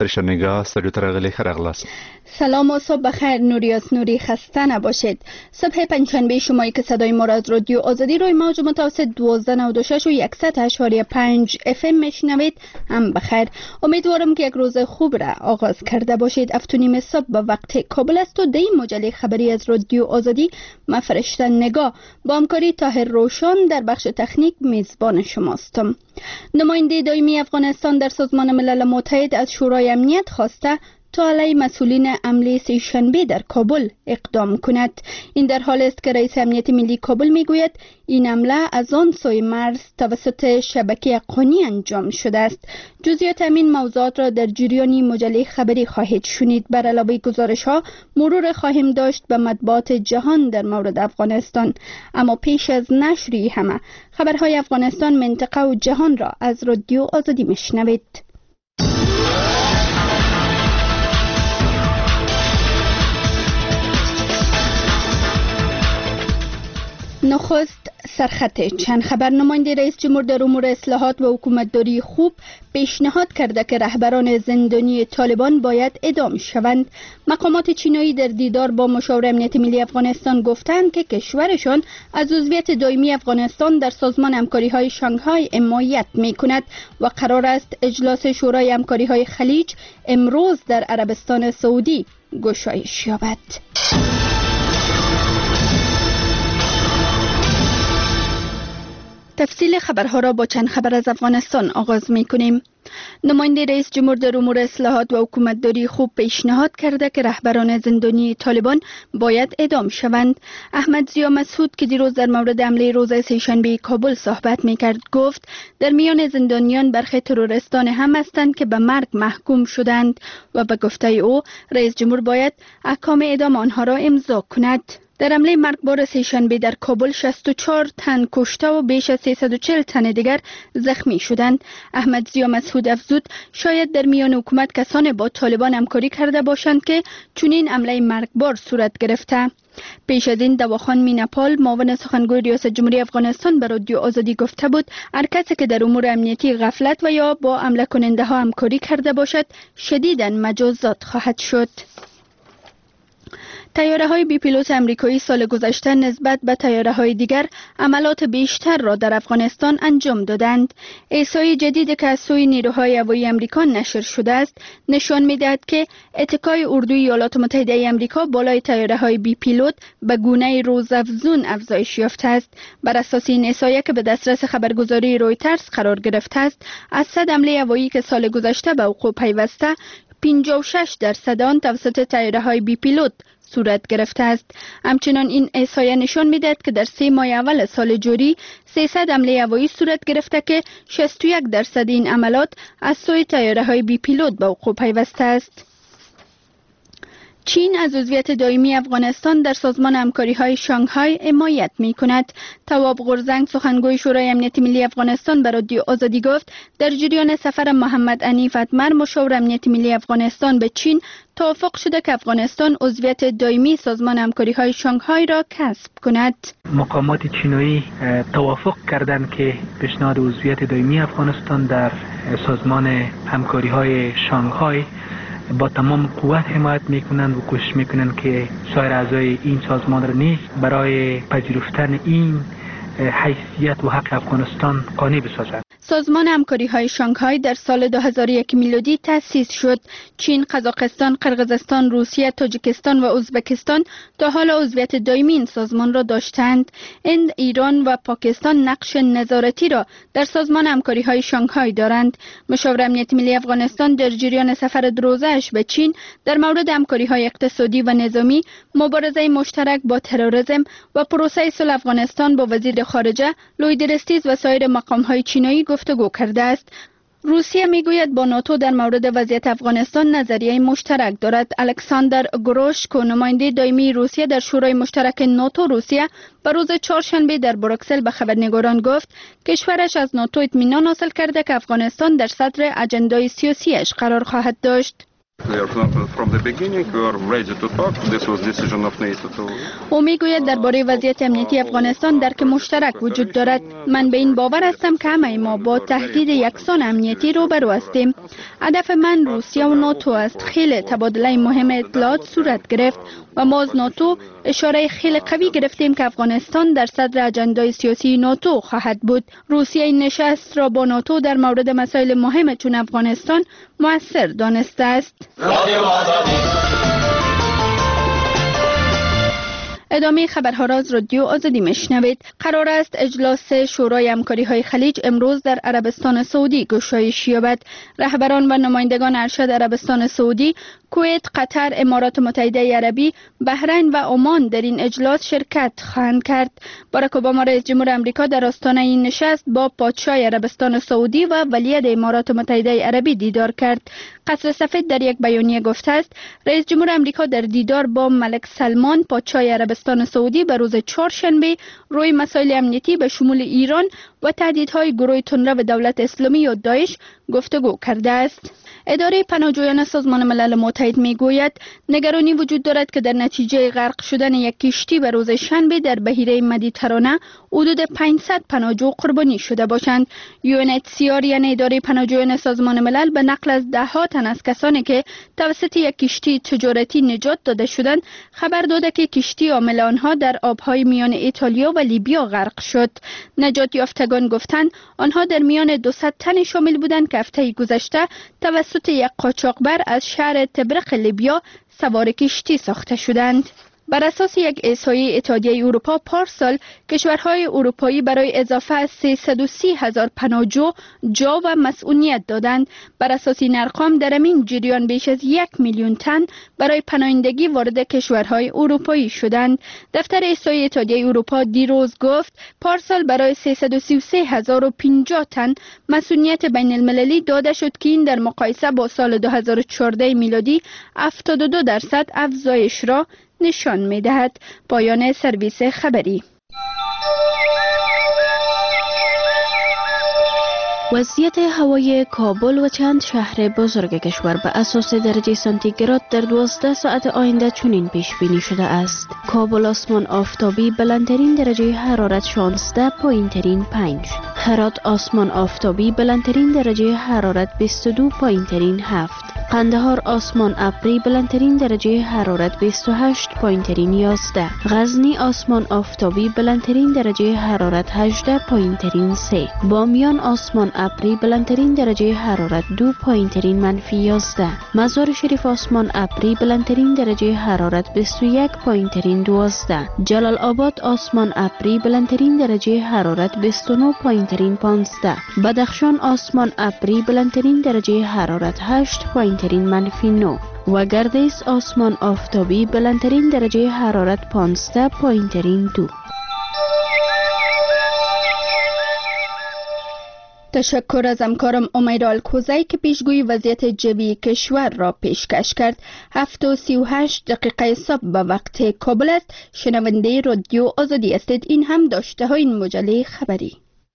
نگاه سلوتر غلی خرغلاس. سلام و صبح بخیر. نوریاس نوری خسته نباشید. صبح پنجشنبه شمایی که صدای ما را از رادیو آزادی روی موج متوسط 1296 و 100.5 FM میشنوید هم بخیر. امیدوارم که یک روز خوب را آغاز کرده باشید. 7:30 صبح به وقت کابل است و دی مجله خبری از رادیو آزادی ما فرشته نگاه با همکاری طاهر روشن در بخش تکنیک میزبان شماستم. نماینده دائمی افغانستان در سازمان ملل متحد از شورای امنیت خواسته تا علیه مسئولین حمله سه‌شنبه در کابل اقدام کند. این در حال است که رئیس امنیت ملی کابل میگوید این حمله از آن سوی مرز توسط شبکه حقانی انجام شده است. جزئیات همین موضوعات را در جریان مجله خبری خواهید شنید. بر علاوه گزارش ها مرور خواهیم داشت به مطبوعات جهان در مورد افغانستان. اما پیش از نشر همه خبرهای افغانستان، منطقه و جهان را از رادیو آزادی میشنوید. نخست سرخط چند خبر. نماینده رئیس جمهور در امور اصلاحات و حکومتداری خوب پیشنهاد کرده که رهبران زندانی طالبان باید اعدام شوند. مقامات چینایی در دیدار با مشاور امنیت ملی افغانستان گفتند که کشورشان از عضویت دائمی افغانستان در سازمان همکاری‌های شانگهای حمایت می‌کند و قرار است اجلاس شورای همکاری‌های خلیج امروز در عربستان سعودی گشایش یابد. تفصیل خبرها را با چند خبر از افغانستان آغاز می‌کنیم. نماینده رئیس جمهور در امور اصلاحات و حکومتداری خوب پیشنهاد کرده که رهبران زندانی طالبان باید اعدام شوند. احمد ضیا مسعود که دیروز در مورد حمله روز سه‌شنبه کابل صحبت می‌کرد گفت در میان زندانیان برخی تروریستان هم هستند که به مرگ محکوم شدند و به گفته او رئیس جمهور باید احکام اعدام آنها را امضا کند. در حمله مرگبار سه‌شنبه در کابل 64 تن کشته و بیش از 340 تن دیگر زخمی شدند. احمد ضیا مسعود افزود شاید در میان حکومت کسان با طالبان همکاری کرده باشند که چنین حمله مرگبار صورت گرفته. پیش از این دواخان میناپال معاون سخنگوی ریاست جمهوری افغانستان به رادیو آزادی گفته بود هر کسی که در امور امنیتی غفلت و یا با حمله کننده ها همکاری کرده باشد شدیداً مجازات خواهد شد. طیاره‌های بی پیلوت آمریکایی سال گذشته نسبت به طیاره‌های دیگر عملات بیشتر را در افغانستان انجام دادند. احصای جدیدی که از سوی نیروهای هوایی آمریکا نشر شده است نشان می‌دهد که اتکای اردوی ایالات متحده آمریکا بالای طیاره‌های بی پیلوت به گونه روزافزون افزایش یافته است. بر اساس این احصایه که به دسترس خبرگزاری رویترز قرار گرفته است، از 100 حمله هوایی که سال گذشته به وقوع پیوسته 56% آن توسط طیاره‌های بی پیلوت صورت گرفته است. همچنان این احصایه نشان می‌دهد که در 3 ماه اول سال جاری 300 حمله هوایی صورت گرفته که 61% این عملات از سوی طیاره‌های بی پیلوت به وقوع پیوسته است. چین از عضویت دائمی افغانستان در سازمان همکاری‌های شانگهای حمایت می‌کند. تواب غرزنگ سخنگوی شورای امنیت ملی افغانستان به رادیو آزادی گفت در جریان سفر محمد حنیف اتمر مشاور امنیت ملی افغانستان به چین توافق شده که افغانستان عضویت دائمی سازمان همکاری‌های شانگهای را کسب کند. مقامات چینایی توافق کردند که پیشنهاد عضویت دائمی افغانستان در سازمان همکاری‌های شانگهای با تمام قوت حمایت میکنند و کوشش میکنند که سایر اعضای این سازمان را نیز برای پذیرفتن این حیثیت و حق افغانستان قانع بسازند. سازمان همکاری‌های شانگهای در سال 2001 میلادی تأسیس شد. چین، قزاقستان، قرقیزستان، روسیه، تاجیکستان و ازبکستان تا حال عضویت دائمی این سازمان را داشتند. هند، ایران و پاکستان نقش نظارتی را در سازمان همکاری‌های شانگهای دارند. مشاور امنیت ملی افغانستان در جریان سفر دروزه‌اش به چین در مورد همکاری‌های اقتصادی و نظامی، مبارزه مشترک با تروریسم و پروسه صلح افغانستان با وزیر خارجه لوید رستیز و سایر مقام‌های چینایی گفتگو کرده است. روسیه میگوید با ناتو در مورد وضعیت افغانستان نظریه مشترک دارد. الکساندر گروشکو نماینده دائمی روسیه در شورای مشترک ناتو روسیه به روز چهارشنبه در بروکسل به خبرنگاران گفت کشورش از ناتو اطمینان حاصل کرده که افغانستان در صدر اجندای سیاسیش قرار خواهد داشت. او میگوید درباره وضعیت امنیتی افغانستان درک مشترک وجود دارد. من به این باور هستم که همه ما با تهدید یکسان امنیتی روبرو هستیم. هدف من روسیه و ناتو است. خیلی تبادله مهم اطلاعات صورت گرفت و ما از ناتو اشاره خیلی قوی گرفتیم که افغانستان در صدر اجندای سیاسی ناتو خواهد بود. روسیه این نشست را با ناتو در مورد مسائل مهم چون افغانستان مؤثر دانسته است. ادامه خبرها را از رادیو آزادی میشنوید. قرار است اجلاس شورای همکاری های خلیج امروز در عربستان سعودی گشایش یابد. رهبران و نمایندگان ارشد عربستان سعودی، کویت، قطر، امارات متحده عربی، بحرین و عمان در این اجلاس شرکت خواهند کرد. باراک اوباما رئیس جمهور آمریکا در آستانه این نشست با پادشاه عربستان سعودی و ولیعهد امارات متحده عربی دیدار کرد. قصر سفید در یک بیانیه گفته است رئیس جمهور آمریکا در دیدار با ملک سلمان پادشاه عربستان سعودی به روز چهارشنبه روی مسائل امنیتی به شمول ایران و تهدیدهای گروه تندرو دولت اسلامی یا داعش گفتگو کرده است. اداره پناهجویان سازمان ملل متحد میگوید نگرانی وجود دارد که در نتیجه غرق شدن یک کشتی به روز شنبه در بحیره مدیترانه حدود 500 پناهجو قربانی شده باشند. UNHCR یعنی اداره پناهجویان سازمان ملل به نقل از ده‌ها تن از کسانی که توسط یک کشتی تجارتی نجات داده شدند خبر داده که کشتی حامل آنها در آبهای میان ایتالیا و لیبیا غرق شد. نجات یافتگان گفتند آنها در میان 200 تن شامل بودند که هفته گذشته توسط یک قاچاقبر از شهر طبرق لیبیا سوار کشتی ساخته شدند. بر اساس یک احصایه اتحادیه اروپا پارسال کشورهای اروپایی برای اضافه از 330,000 پناهجو جا و مسئولیت دادند. بر اساس این ارقام در این جریان بیش از 1 میلیون تن برای پناهندگی وارد کشورهای اروپایی شدند. دفتر احصایه اتحادیه اروپا دیروز گفت پارسال برای 333,050 تن مسئولیت بین المللی داده شد که این در مقایسه با سال 2014 میلادی 72% افزایش را نشان می‌دهد. پایان سرویس خبری. وضعیت هوای کابل و چند شهر بزرگ کشور به اساس درجه سانتیگراد در 12 ساعت آینده چنین پیش بینی شده است. کابل آسمان آفتابی بلندترین درجه حرارت 16، پایینترین 5. هرات آسمان آفتابی بلندترین درجه حرارت 22، پایینترین 7. قندهار آسمان ابری بلندترین درجه حرارت 28، پایینترین 11. غزنی آسمان آفتابی بلندترین درجه حرارت 18، پایینترین 3. بامیان آسمان ابری بلندترین درجه حرارت 2، پایینترین منفی 11. مزار شریف آسمان ابری بلندترین درجه حرارت 21، پایینترین 12. جلال آباد آسمان ابری بلندترین درجه حرارت 29، پایینترین 15. بدخشان آسمان ابری بلندترین درجه حرارت 8، پایینترین منفی 9. و گردیس آسمان آفتابی بلندترین درجه حرارت 15، پایینترین 2. تشکر از همکارم امیر الکوزی که پیشگویی وضعیت جوی کشور را پیشکش کرد. 7:38 صبح به وقت کابل است. شنونده رادیو آزادی هستید. این هم داشته های این مجله خبری.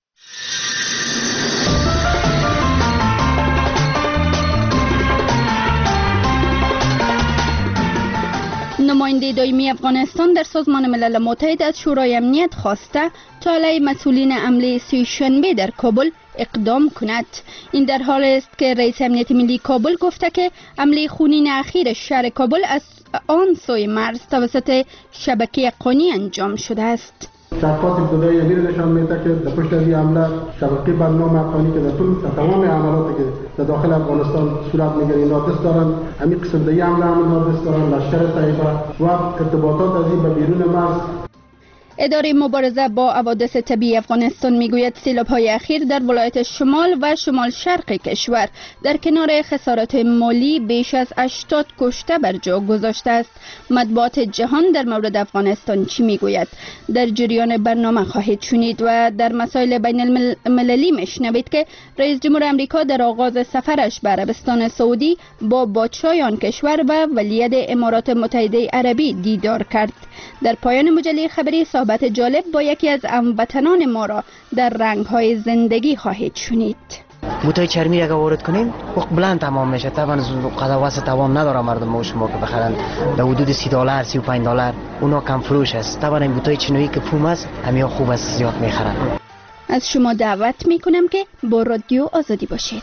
نماینده دائمی افغانستان در سازمان ملل متحد از شورای امنیت خواسته تا علیه مسئولین حمله سه‌شنبه در کابل اقدام کند. این در حال است که رئیس امنیت ملی کابل گفته که حمله خونین اخیر شهر کابل از آن سوی مرز توسط شبکه قانی انجام شده است. تحقیقات ابتدایی نشان میده که در پشت این حمله شبکه بدنام افغانی که در تمام عملیاتی که در داخل افغانستان صورت میگیره اینا دست دارن. همین قسم دیگه حمله هم دست دارن. لشکر طیبه و ارتباطات از این به بیرون مرز. اداره مبارزه با حوادث طبیعی افغانستان میگوید سیلاب‌های اخیر در ولایت شمال و شمال شرق کشور در کنار خسارات مالی بیش از 80 کشته بر جا گذاشته است. مطبوعات جهان در مورد افغانستان چی میگوید؟ در جریان برنامه خواهید شنید و در مسائل بین المللی میشنوید که رئیس جمهور آمریکا در آغاز سفرش به عربستان سعودی با پادشاه آن کشور و ولیعهد امارات متحده عربی دیدار کرد. در پایان مجله خبری صحبت جالب با یکی از هموطنان ما را در رنگ‌های زندگی خواهید شنید. بوتای چرمی اگه وارد کنیم وقت بلند تمام میشه. طبعا قدوات توان نداره مردم ما شما که بخرن در حدود $30 $35 اونا کم فروش است. طبعا این بوتای چینویی که فوم است همین خوب است زیاد میخرن. از شما دعوت میکنم که با رادیو آزادی باشید.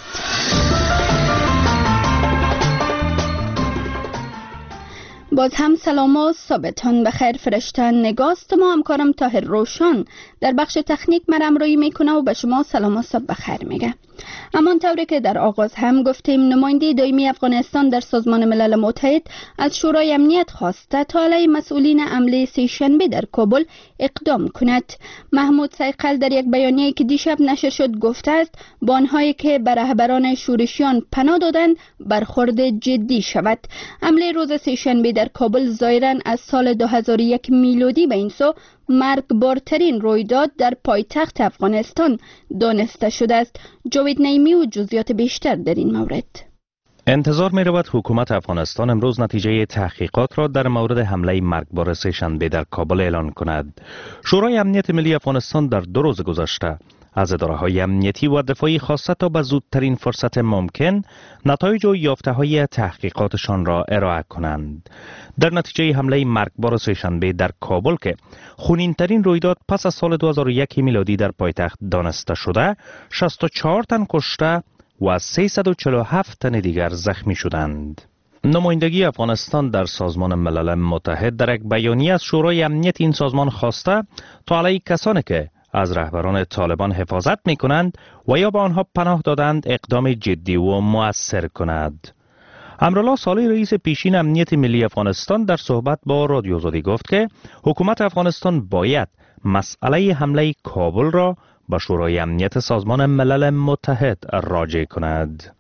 باز هم سلام و صبحتان بخیر. فرشتن نگاست ما همکارم طاهر روشن در بخش تکنیک مرم روی میکنه و به شما سلام و صبح بخیر میگه. همان طوری که در آغاز هم گفتیم نماینده دائمی افغانستان در سازمان ملل متحد از شورای امنیت خواسته تا علیه مسئولین حمله سه‌شنبه در کابل اقدام کند. محمود صیقل در یک بیانیه‌ای که دیشب نشر شد گفته است با آنهایی که به رهبران شورشیان پناه دادند برخورد جدی شود. حمله روز سه‌شنبه در کابل ظاهراً از سال 2001 میلادی به این سو مرگبارترین رویداد در پایتخت افغانستان دانسته شده است. جاوید نعیمی و جزئیات بیشتر در این مورد. انتظار می رود حکومت افغانستان امروز نتیجه تحقیقات را در مورد حمله مرگبار سه‌شنبه در کابل اعلان کند. شورای امنیت ملی افغانستان در 2 روز گذشته از اداره‌های امنیتی و دفاعی خواسته تا به زودترین فرصت ممکن نتایج و یافته‌های تحقیقاتشان را ارائه کنند. در نتیجه حمله مرگبار سه‌شنبه در کابل که خونین‌ترین رویداد پس از سال 2001 میلادی در پایتخت دانسته شده، 64 تن کشته و 347 تن دیگر زخمی شدند. نمایندگی افغانستان در سازمان ملل متحد در یک بیانیه از شورای امنیت این سازمان خواسته تا علیه کسانی که از رهبران طالبان حفاظت می کنند و یا به آنها پناه دادند اقدام جدی و مؤثر کند. امرالله صالح رئیس پیشین امنیت ملی افغانستان در صحبت با رادیو آزادی گفت که حکومت افغانستان باید مسئله حمله کابل را به شورای امنیت سازمان ملل متحد راجع کند.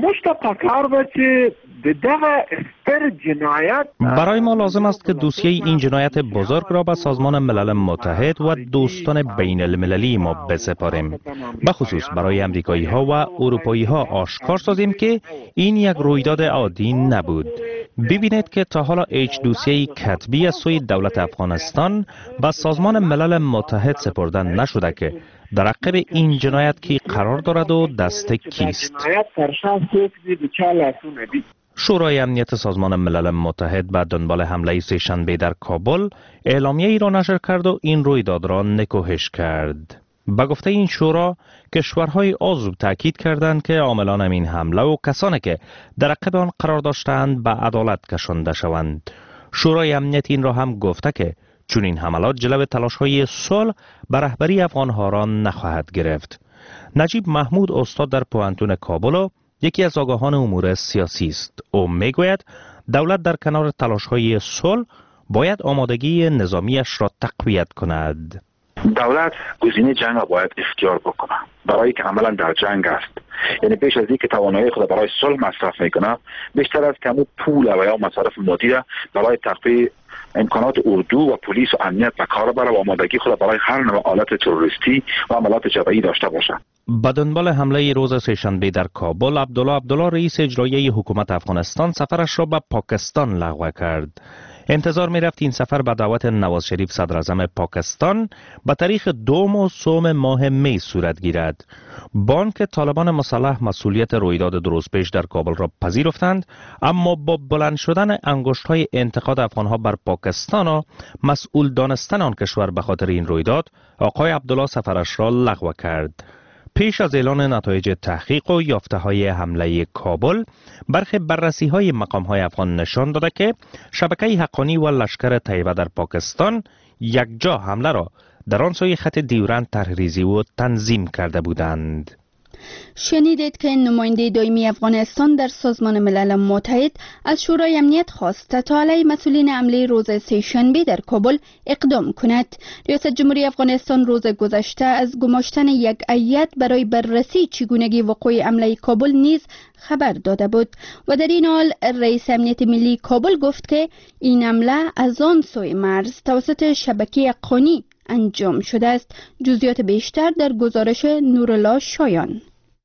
برای ما لازم است که دوسیه این جنایت بزرگ را به سازمان ملل متحد و دوستان بین المللی ما بسپاریم. بخصوص برای امریکایی ها و اروپایی ها آشکار سازیم که این یک رویداد عادی نبود. ببینید که تا حالا هیچ دوسیه کتبی از سوی دولت افغانستان به سازمان ملل متحد سپردن نشده که در عقب این جنایت کی قرار دارد و دست کیست. شورای امنیت سازمان ملل متحد به دنبال حمله سه‌شنبه در کابل اعلامیه ای را نشر کرد و این رویداد را نکوهش کرد. به گفته این شورا کشورهای عضو تاکید کردند که عاملان این حمله و کسانی که در عقب آن قرار داشتند به عدالت کشانده شوند. شورای امنیت این را هم گفته که چون این حملات جلو تلاش‌های صلح به رهبری افغان‌ها را نخواهد گرفت. نجیب محمود استاد در پوهنتون کابل یکی از آگاهان امور سیاسی است. او میگوید دولت در کنار تلاش‌های صلح باید آمادگی نظامیش را تقویت کند. دولت گزینه جنگ را باید اختیار بکنه برای که عملا در جنگ است. یعنی پیش از اینکه توانایی خود برای صلح مصرف میکنه بیشتر از کمو پول و یا مصارف مادی را برای تقویت امکانات اردو و پلیس و امنیت به کار بره و آمادگی خود برای هر نوع آلت تروریستی و عملیات جبهه‌ای داشته باشد. به دنبال حمله روز سه‌شنبه در کابل، عبدالله رئیس اجرایی حکومت افغانستان سفرش را به پاکستان لغو کرد. انتظار می رفت این سفر به دعوت نواز شریف صدر اعظم پاکستان به تاریخ 2 و 3 ماه می صورت گیرد. بانک طالبان مسلح مسئولیت رویداد 2 روز پیش در کابل را پذیرفتند، اما با بلند شدن انگشت‌های انتقاد افغان‌ها بر پاکستان و مسئول دانستن آن کشور به خاطر این رویداد، آقای عبدالله سفرش را لغو کرد. پیش از اعلان نتایج تحقیق و یافته‌های حمله کابل، برخی بررسی‌های مقام‌های افغان نشان داده که شبکه حقانی و لشکر طیبه در پاکستان یکجا حمله را در آن سوی خط دیورند طرح‌ریزی و تنظیم کرده بودند. شنیدید که نماینده دائمی افغانستان در سازمان ملل متحد از شورای امنیت خواسته تا علیه مسئولین حمله روز سه‌شنبه در کابل اقدام کند. ریاست جمهوری افغانستان روز گذشته از گماشتن یک هیئت برای بررسی چگونگی وقوع حمله کابل نیز خبر داده بود و در این حال رئیس امنیت ملی کابل گفت که این حمله از آن سوی مرز توسط شبکه حقانی انجام شده است. جزئیات بیشتر در گزارش نورالله شایان.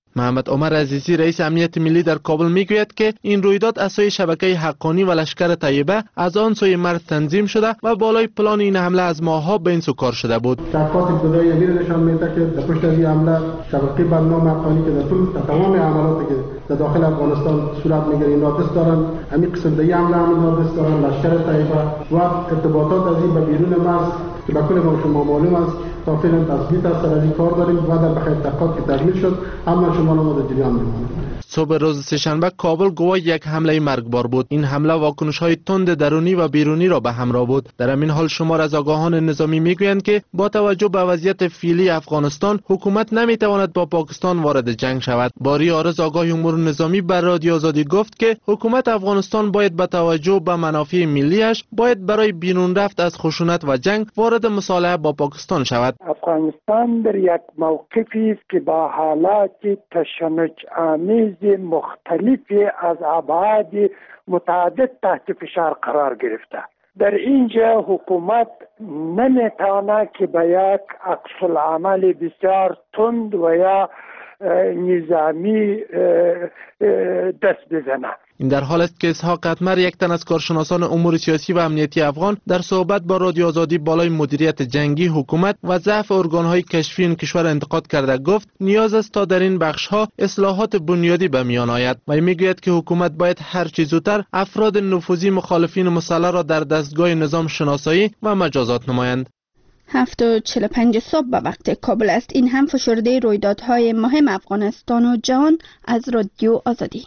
محمد عمر عزیزی رئیس امنیت ملی در کابل میگوید که این رویداد از سوی شبکه حقانی و لشکر طیبه از آن سوی مرز تنظیم شده و بالای پلان این حمله از ماه‌ها به این سو کار شده بود. تحقیقات ابتدایی امیر نشان میده که در پشت از این حمله شبکه بدنام افغانی که در تمام عملاتی که در داخل افغانستان صورت میگیره اینا دست دارن. همین قسم دیگه حمله هم دست دارن لشکر طیبه و ارتباطات از این به بیرون مرز که به کل ما شما معلوم است تا فعلا تثبیت است. از این کار داریم و در بخیر تحقیقات که تکمیل شد اما شما ما در جریان میمونیم. صبح روز سه‌شنبه کابل گواه یک حمله مرگبار بود. این حمله واکنش‌های تند درونی و بیرونی را به همراه بود. در همین حال شمار از آگاهان نظامی میگویند که با توجه به وضعیت فعلی افغانستان حکومت نمیتواند با پاکستان وارد جنگ شود. باری عارض آگاه امور نظامی بر رادیو آزادی گفت که حکومت افغانستان باید با توجه به منافع ملیش باید برای بیرون رفت از خشونت و جنگ وارد مصالحه با پاکستان شود. افغانستان در یک موقفی است که با حالات تشنج آمیز مختلفی از ابعاد متعدد تحت فشار قرار گرفته. در اینجا حکومت نمیتواند که به یک عکس العمل بسیار تند و یا نظامی دست بزنه. این در حال است که اسحاق اتمر یک تن از کارشناسان امور سیاسی و امنیتی افغان در صحبت با رادیو آزادی بالای مدیریت جنگی حکومت و ضعف ارگان‌های کشفی این کشور انتقاد کرده گفت نیاز است تا در این بخش‌ها اصلاحات بنیادی به میان آید و میگوید که حکومت باید هر چه زودتر افراد نفوذی مخالفین مسلح را در دستگاه نظام شناسایی و مجازات نمایند. 7:45 صبح به وقت کابل است. این هم فشرده رویدادهای مهم افغانستان و جهان از رادیو آزادی.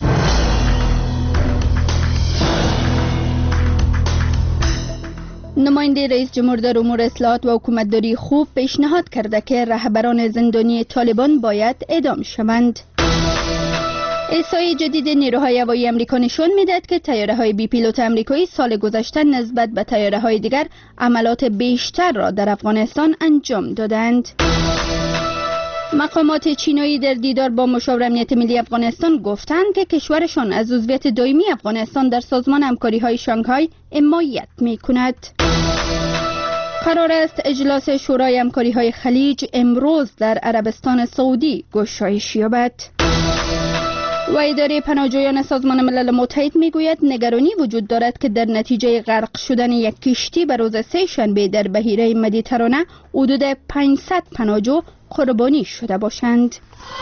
نماینده رئیس جمهور در امور اصلاحات و حکومتداری خوب پیشنهاد کرده که رهبران زندانی طالبان باید اعدام شوند. احصای جدید نیروهای هوایی آمریکا نشان می‌دهد که طیاره‌های بی پیلوت آمریکایی سال گذشته نسبت به طیاره‌های دیگر عملیات بیشتر را در افغانستان انجام دادند. مقامات چینایی در دیدار با مشاور امنیت ملی افغانستان گفتند که کشورشان از عضویت دائمی افغانستان در سازمان همکاری‌های شانگهای حمایت می‌کند. قرار است اجلاس شورای همکاری‌های خلیج امروز در عربستان سعودی گشایش یابد. و اداره پناهجویان سازمان ملل متحد میگوید نگرانی وجود دارد که در نتیجه غرق شدن یک کشتی به روز سه‌شنبه در بحیره مدیترانه حدود 500 پناهجو قربانی شده باشند.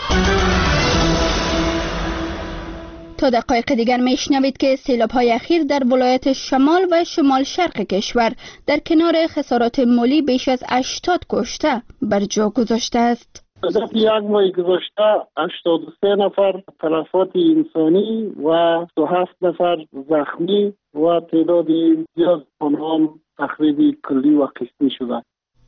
تا دقایق دیگر میشنوید که سیلاب‌های اخیر در ولایت شمال و شمال شرق کشور در کنار خسارات مالی بیش از 80 کشته بر جا گذاشته است. ظرف یک ماه گذشته 83 نفر تلفات انسانی و 27 نفر زخمی و تعداد زیاد آنها تخریب کلی و قسمی شده.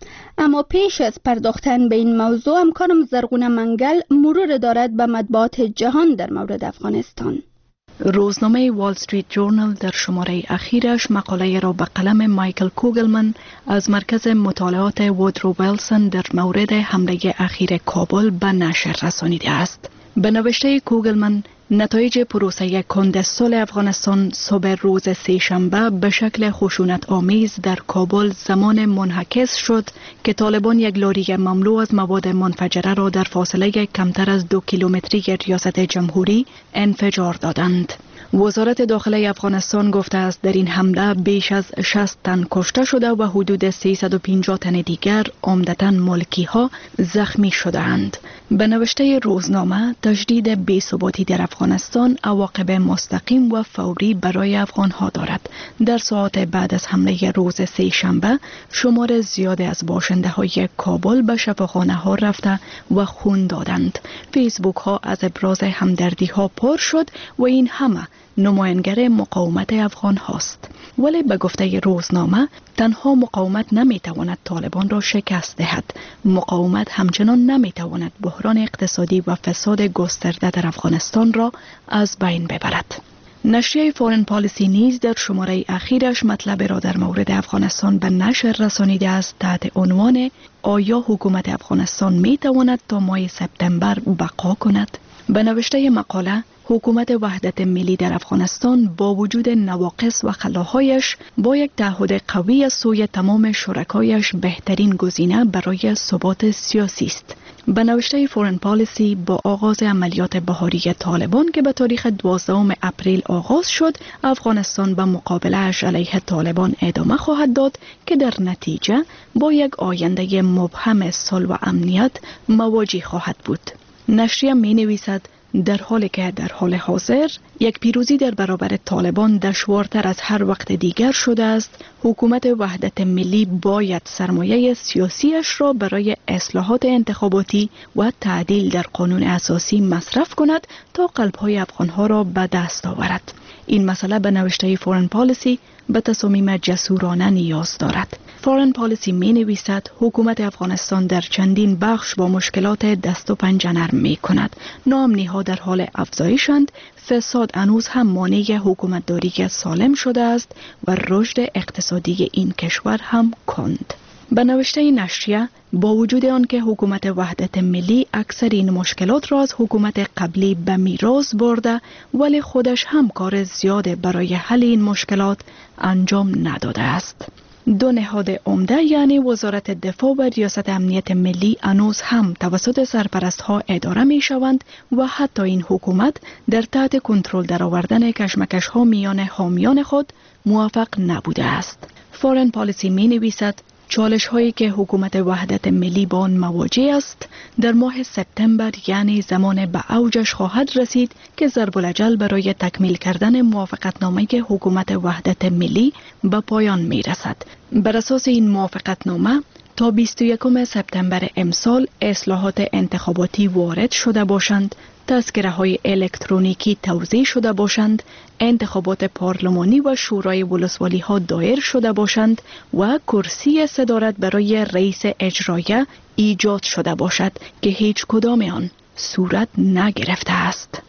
اما پیش از پرداختن به این موضوع همکارم زرغونه منگل مرور دارد به مطبوعات جهان در مورد افغانستان. روزنامه وال استریت جورنال در شماره اخیرش مقاله را به قلم مایکل کوگلمن از مرکز مطالعات وودرو ویلسون در مورد حمله اخیر کابل به نشر رسانیده است. به نوشته کوگلمن، نتایج پروسه کند صلح افغانستان صبح روز سه‌شنبه به شکل خشونت آمیز در کابل زمان منعکس شد که طالبان یک لاری مملو از مواد منفجره را در فاصله کمتر از 2 کیلومتری ریاست جمهوری انفجار دادند. وزارت داخله افغانستان گفته است در این حمله بیش از 60 تن کشته شده و حدود 350 تن دیگر عمدتاً ملکی ها زخمی شده‌اند. به نوشته روزنامه، تجدید بی‌ثباتی در افغانستان عواقب مستقیم و فوری برای افغان ها دارد. در ساعات بعد از حمله روز سه‌شنبه شمار زیادی از باشنده های کابل به شفاخانه ها رفته و خون دادند. فیسبوک ها از ابراز همدردی ها پر شد و این همه نماینگر مقاومت افغان هاست. ولی به گفته روزنامه، تنها مقاومت نمیتواند طالبان را شکست دهد. مقاومت همچنان نمیتواند بحران اقتصادی و فساد گسترده در افغانستان را از بین ببرد. نشریه فورن پالیسی نیز در شماره اخیرش مطلب را در مورد افغانستان به نشر رسانیده است تحت عنوان آیا حکومت افغانستان میتواند تا ماه سپتامبر بقا کند؟ به نوشته مقاله، حکومت وحدت ملی در افغانستان با وجود نواقص و خلاهایش با یک تعهد قوی از سوی تمام شرکایش بهترین گزینه برای ثبات سیاسی است. به نوشته فورن پالیسی با آغاز عملیات بهاری طالبان که به تاریخ 12 اپریل آغاز شد، افغانستان به مقابله‌اش علیه طالبان ادامه خواهد داد که در نتیجه با یک آینده مبهم صلح و امنیت مواجه خواهد بود. نشریه می نویسد در حالی که در حال حاضر یک پیروزی در برابر طالبان دشوارتر از هر وقت دیگر شده است، حکومت وحدت ملی باید سرمایه سیاسیش را برای اصلاحات انتخاباتی و تعدیل در قانون اساسی مصرف کند تا قلب‌های افغان‌ها را به دست آورد. این مسئله به نوشته فورن پالیسی به تصامیم جسورانه نیاز دارد. فورن پالیسی می نویسد حکومت افغانستان در چندین بخش با مشکلات دست و پنجه نرم می کند. ناامنی ها در حال افزایشند، فساد هنوز هم مانع حکومتداری سالم شده است و رشد اقتصادی این کشور هم کند. به نوشته نشریه، با وجود آنکه حکومت وحدت ملی اکثر این مشکلات را از حکومت قبلی به میراث برده، ولی خودش هم کار زیاد برای حل این مشکلات انجام نداده است. دو نهاد عمده یعنی وزارت دفاع و ریاست امنیت ملی هنوز هم توسط سرپرست‌ها اداره می‌شوند و حتی این حکومت در تحت کنترل درآوردن کشمکش‌ها میان حامیان خود موفق نبوده است. فورن پالیسی می‌نویسد چالش هایی که حکومت وحدت ملی با آن مواجه است در ماه سپتامبر یعنی زمان به اوجش خواهد رسید که ضرب الاجل برای تکمیل کردن موافقتنامه حکومت وحدت ملی به پایان می رسد. بر اساس این موافقتنامه تا 21 سپتامبر امسال اصلاحات انتخاباتی وارد شده باشند، تذکره های الکترونیکی توزیع شده باشند، انتخابات پارلمانی و شورای ولسوالی ها دایر شده باشند و کرسی صدارت برای رئیس اجرایه ایجاد شده باشد که هیچ کدام آن صورت نگرفته است.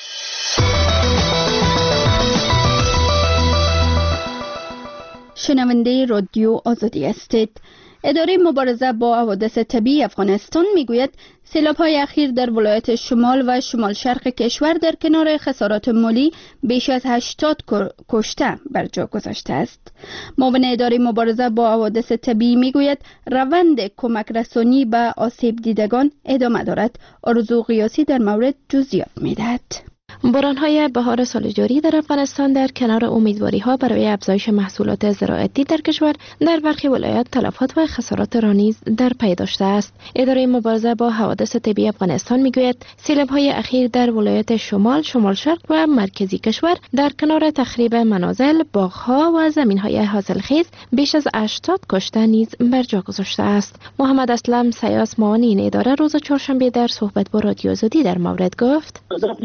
شنونده رادیو آزادی هستید. اداره مبارزه با حوادث طبیعی افغانستان میگوید سیلاب‌های اخیر در ولایت شمال و شمال شرق کشور در کنار خسارات مالی بیش از 80 کشته بر جا گذاشته است. معاون اداره مبارزه با حوادث طبیعی میگوید روند کمک رسانی به آسیب دیدگان ادامه دارد. آرزو قیاسی در مورد جزئیات میدهد. باران‌های بهار سال جاری در افغانستان در کنار امیدواری‌ها برای افزایش محصولات زراعتی در کشور در برخی ولایات تلفات و خسارات را نیز در پی داشته است. اداره مبارزه با حوادث طبیعی افغانستان میگوید سیلاب‌های اخیر در ولایت شمال، شمال شرق و مرکزی کشور در کنار تخریب منازل، باغ‌ها و زمین‌های حاصلخیز بیش از 80 کشته نیز بر جا گذاشته است. محمد اسلم سیاس معاون این اداره روز چهارشنبه در صحبت با رادیو آزادی در مورد گفت: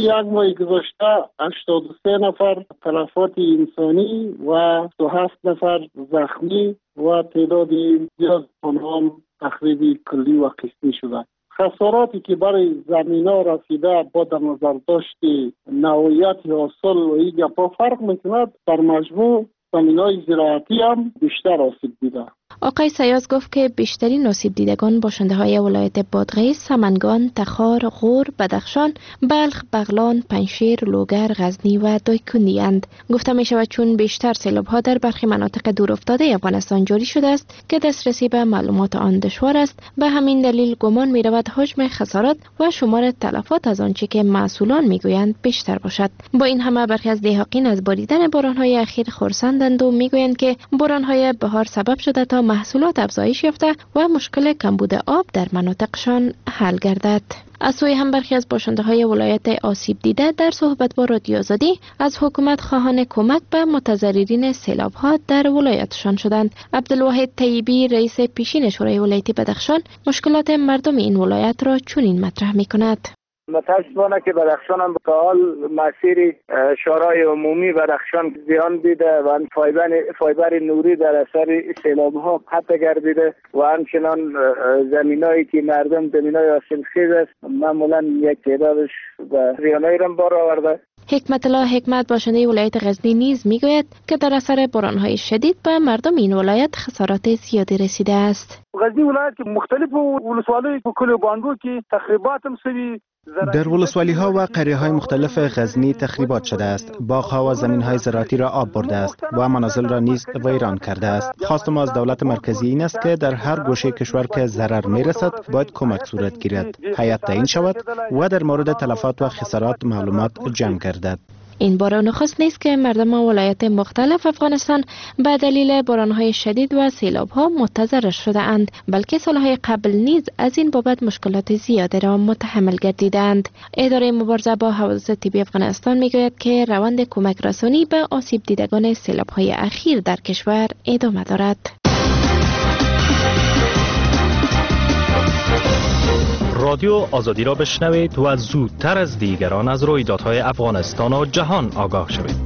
گذشته 83 نفر تلفات انسانی و 27 نفر زخمی و تعداد زیاد آنها تخریب کلی و قسمی شده. خساراتی که برای زمینا رسیده با در نظر داشت نوعیت حاصل و این گپا فرق میکند، در مجموع زمینای زراعتی هم بیشتر آسیب دیده. آقای سیاس گفت که بیشترین آسیب دیدگان باشنده های ولایت بادغیس، سمنگان، تخار، غور، بدخشان، بلخ، بغلان، پنجشیر، لوگر، غزنی و دایکنی اند. گفته می شود چون بیشتر سیلاب ها در برخی مناطق دورافتاده افغانستان جاری شده است که دسترسی به معلومات آن دشوار است، به همین دلیل گمان می رود حجم خسارات و شمار تلفات از آنچه که مسئولان می گویند بیشتر باشد. با این همه برخی از دهقان از باریدن باران های اخیر خرسندند و می گویند که باران های بهار سبب شده تا محصولات افزایش یافته و مشکل کمبود آب در مناطقشان حل گردد. از سوی هم برخی از باشنده های ولایت آسیب دیده در صحبت با رادیو آزادی از حکومت خواهان کمک به متضررین سیلاب ها در ولایتشان شدند. عبدالواحد طیبی رئیس پیشین شورای ولایتی بدخشان مشکلات مردم این ولایت را چنین مطرح می کند: متاسفانه که بدخشان هم به حال مسیر شورای عمومی بدخشان زیان دیده و فایبر نوری در اثر سیلاب ها قطع گردیده و همچنان زمینایی که مردم زمینای حاصلخیز است معمولا یک تعدادش به زیانای رم بار آورده. حکمت الله حکمت باشنده ولایت غزنی نیز میگوید که در اثر باران‌های شدید به مردم این ولایت خسارات زیادی رسیده است. غزنی ولایت کې مختلف ولسوالیو په کلیو باندو کې تخریبات هم شوي. در ولسوالی ها و قریه های مختلف غزنی تخریبات شده است. باغ ها و زمین های زراعتی را آب برده است و منازل را نیز ویران کرده است. خواست ما از دولت مرکزی این است که در هر گوشه کشور که ضرر می رسد باید کمک صورت گیرد، هیئت تعیین شود و در مورد تلفات و خسارات معلومات جمع گردد. این بار نخست نیست که مردم ولایت مختلف افغانستان به دلیل بارانهای شدید و سیلاب‌ها متضرر شده اند، بلکه سالهای قبل نیز از این بابت مشکلات زیادی را متحمل گردیدند. اداره مبارزه با حوادث طبیعی افغانستان میگوید که روند کمک رسانی به آسیب دیدگان سیلاب‌های اخیر در کشور ادامه دارد. رادیو آزادی را بشنوید و زودتر از دیگران از رویدادهای افغانستان و جهان آگاه شوید.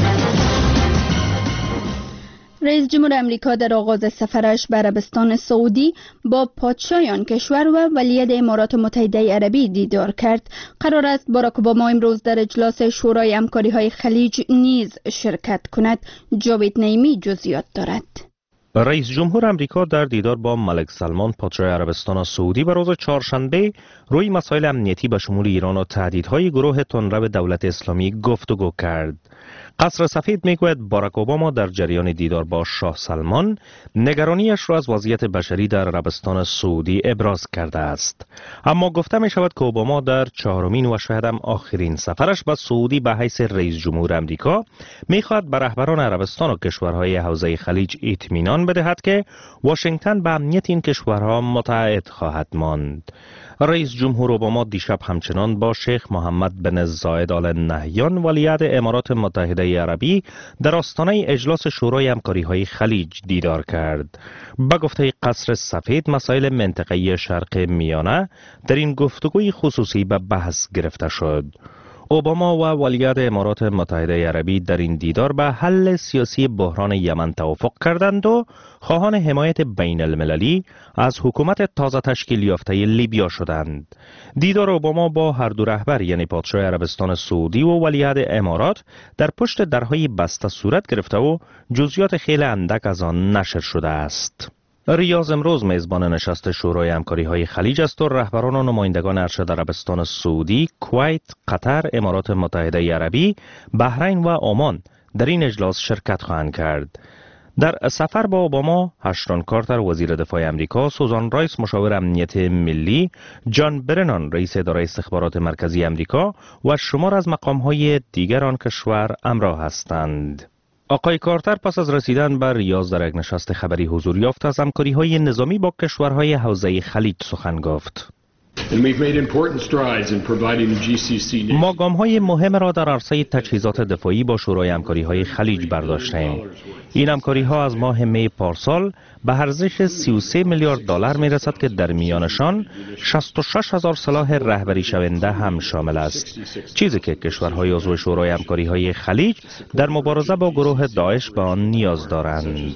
رئیس جمهور امریکا در آغاز سفرش به عربستان سعودی با پادشاهان کشور و ولیعهد امارات متحده عربی دیدار کرد. قرار است باراک اوباما امروز در اجلاس شورای همکاری‌های خلیج نیز شرکت کند. جاوید نعیمی جزئیات دارد. رئیس جمهور امریکا در دیدار با ملک سلمان پادشاه عربستان سعودی به روز چهارشنبه روی مسائل امنیتی به شمول ایران و تهدیدهای گروه تندرو دولت اسلامی گفتگو کرد. قصر سفید میگوید باراک اوباما در جریان دیدار با شاه سلمان نگرانیش را از وضعیت بشری در عربستان سعودی ابراز کرده است. اما گفته می شود که اوباما در چهارمین و شاید هم آخرین سفرش به سعودی به حیث رئیس جمهور امریکا میخواهد به رهبران عربستان و کشورهای حوزه خلیج اطمینان بدهد که واشنگتن به امنیت این کشورها متعهد خواهد ماند. رئیس جمهور اوباما دیشب همچنان با شیخ محمد بن زاید آل نهیان ولیعهد امارات متحده عربی در آستانه اجلاس شورای همکاری‌های خلیج دیدار کرد. به گفته قصر سفید مسائل منطقه‌ای شرق میانه در این گفتگوی خصوصی به بحث گرفته شد. اوباما و ولیعهد امارات متحده عربی در این دیدار به حل سیاسی بحران یمن توافق کردند و خواهان حمایت بین المللی از حکومت تازه تشکیل یافته لیبیا شدند. دیدار اوباما با هر دو رهبر یعنی پادشاه عربستان سعودی و ولیعهد امارات در پشت درهای بسته صورت گرفته و جزئیات خیلی اندک از آن نشر شده است. ریاض امروز میزبان نشست شورای همکاری‌های خلیج است و رهبران و نمایندگان ارشد عربستان سعودی، کویت، قطر، امارات متحده عربی، بحرین و عمان در این اجلاس شرکت خواهند کرد. در سفر با اوباما، اشتون کارتر وزیر دفاع امریکا، سوزان رایس مشاور امنیت ملی، جان برنان رئیس اداره استخبارات مرکزی امریکا و شمار از مقام‌های دیگر آن کشور همراه هستند. آقای کارتر پس از رسیدن به ریاض در یک نشست خبری حضور یافت از همکاری‌های نظامی با کشورهای حوزه خلیج سخن گفت. ما گام‌های مهم را در عرصه تجهیزات دفاعی با شورای همکاری‌های خلیج برداشتیم. این همکاری‌ها از ماه می پارسال به ارزش 33 میلیارد دلار می‌رسد که در میانشان 66,000 سلاح رهبری شونده هم شامل است، چیزی که کشورهای عضو شورای همکاری‌های خلیج در مبارزه با گروه داعش به آن نیاز دارند.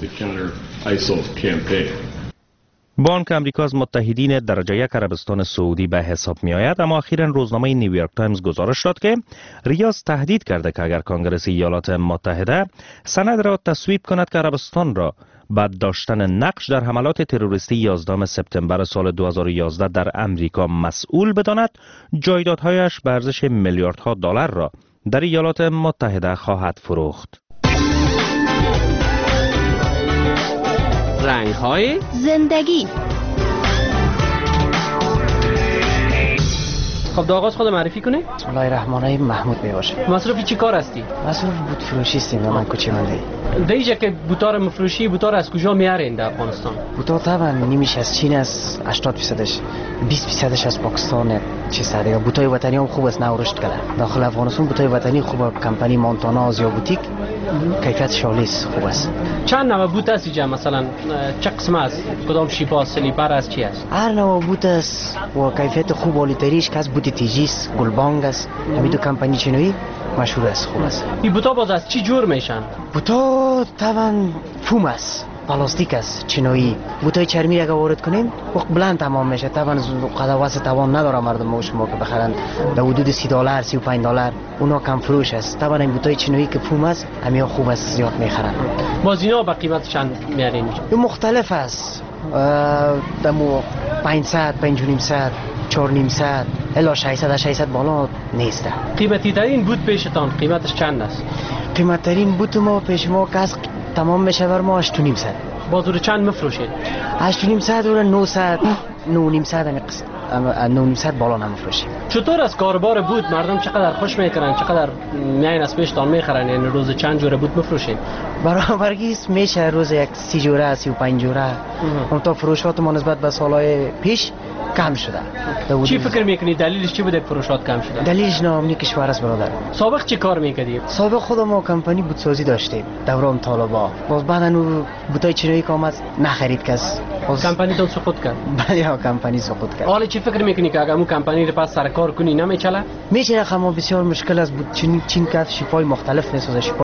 بانک امریکا از متحدین درجه یک عربستان سعودی به حساب می آید، اما اخیراً روزنامه نیویورک تایمز گزارش داد که ریاض تهدید کرده که اگر کنگره ایالات متحده سند را تصویب کند که عربستان را بعد داشتن نقش در حملات تروریستی 11 سپتامبر سال 2011 در امریکا مسئول بداند، جایدادهایش به ارزش میلیاردها دلار را در ایالات متحده خواهد فروخت. رنگ‌های زندگی. خب آغاز خود معرفی کنه؟ بسم الله الرحمن الرحیم. محمود میباشه. مصرف چی کار هستی؟ مصرف بود فروشی استیم من کوچه منده. دیگه که بوتار مفروشی بوتار از کجا میارین در افغانستان؟ بوتار طبعا نیمیش از چین است، 80%ش 20% از پاکستان چیزه دیگه. بوتای وطنی هم خوب است، نه رشد کرده. داخل افغانستان بوتای وطنی خوبه، کمپانی مونتانا یا بوتیک کیفیت شالیس خوب است. چند نوع بوت است اینجا؟ مثلا چه قسم است؟ کدام شیپا سلیپر است چی است؟ هر نوع بوت است و کیفیت خوب والی تریش که از بوت تیجیس، گلبانگ است. همین دو کمپانی چینی مشهور است، خوب است. این بوتا باز از چی جور میشن؟ بوتا طبعا فوم است، پلاستیک است، چینایی. بوتای چرمی اگه وارد کنیم وقت بلند تمام میشه. طبعا قدوات توان نداره مردم شما که بخرن در حدود 30 دلار 35 دلار، اونا کم فروش است. طبعا این بوتای چینایی که فوم است همین خوب است، زیاد میخرن. باز اینا با قیمت چند میارین؟ این مختلف است. دمو 500 500 400 الا 600 بالا نیست. قیمتی ترین بود پیشتان قیمتش چند است؟ قیمت ترین بود ما پیش ما کس تمام میشه بر ما 8.5 بازور چند مفروشید؟ 8.5 و 900 9.5 900 بالا نمیفروشیم. چطور از کاربار بود؟ مردم چقدر خوش میکنن؟ چقدر میاین از پیشتان میخرن؟ یعنی روز چند جوره بود مفروشین؟ برابرگیست میشه روز یک 30 جوره 35 جوره. اون تا فروشات ما نسبت به سالهای پیش کم شده. چی فکر میکنی دلیلش چی بوده فروشات کم شده؟ دلیلش نامنی کشور است برادر. سابق چی کار میکردی؟ سابق خودم ما کمپانی بودسازی داشتیم دوران طالبا. باز بعد انو بوتای چینایی که آمد نخرید کس. کمپانی تون سقوط کرد. بله ها کمپانی سقوط کرد. حالا چی فکر میکنی که اگر اون کمپانی رو پس سر کار کنی نمیچله؟ میشه اما بسیار مشکل است بود چین کف شیپای مختلف میسازه.